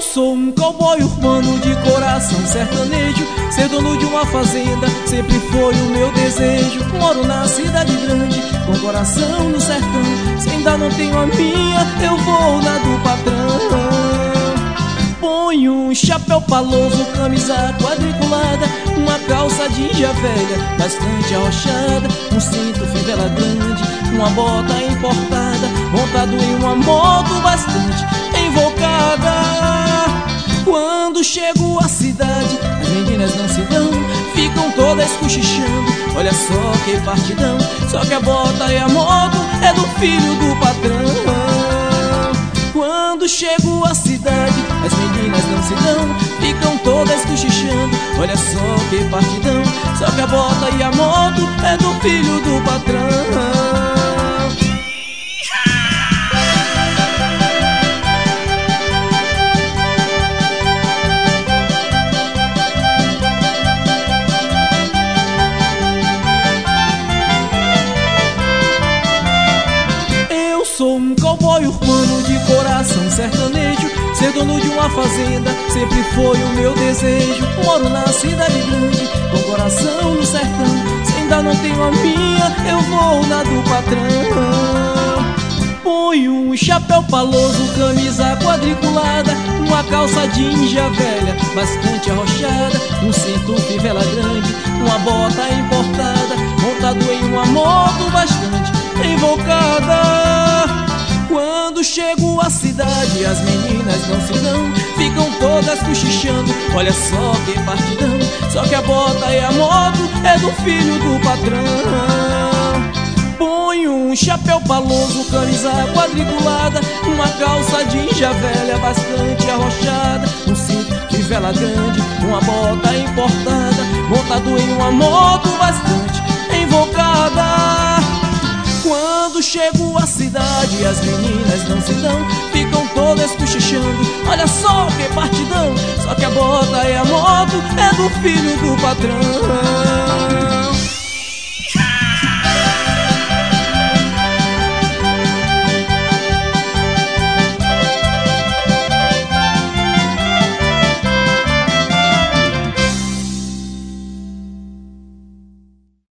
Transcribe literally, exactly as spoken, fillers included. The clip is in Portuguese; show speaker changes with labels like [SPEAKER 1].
[SPEAKER 1] sou um cowboy urbano de coração sertanejo. Ser dono de uma fazenda sempre foi o meu desejo. Moro na cidade grande, com coração no sertão. Se ainda não tenho a minha, eu vou na do patrão. Ponho um chapéu paloso, camisa quadriculada, uma calça jeans velha, bastante arrochada, um cinto fivela grande, uma bota importada, montado em uma moto bastante invocada. Quando chego à cidade, as meninas não se dão, ficam todas cochichando, olha só que partidão. Só que a bota e a moto é do filho do patrão. Quando chego à cidade, as meninas não se dão, ficam todas cochichando, olha só que partidão. Só que a bota e a moto é do filho do patrão. Sou um cowboy urbano de coração sertanejo. Ser dono de uma fazenda sempre foi o meu desejo. Moro na cidade grande, com coração no sertão. Se ainda não tenho a minha, eu vou na do patrão. Ponho um chapéu paloso, camisa quadriculada, uma calça jeans velha, bastante arrochada, um cinto fivela grande, uma bota importada, montado em uma moto bastante invocada. Quando chego à cidade, as meninas não se dão, ficam todas cochichando, olha só que partidão. Só que a bota e a moto é do filho do patrão. Ponho um chapéu paloso, camisa quadriculada, uma calça jeans velha, bastante arrochada, um cinto fivela grande, uma bota importada, montado em uma moto bastante invocada. Quando chego à cidade, as meninas não se dão, ficam todas cochichando, olha só que partidão. Só que a bota e a moto é do filho do patrão.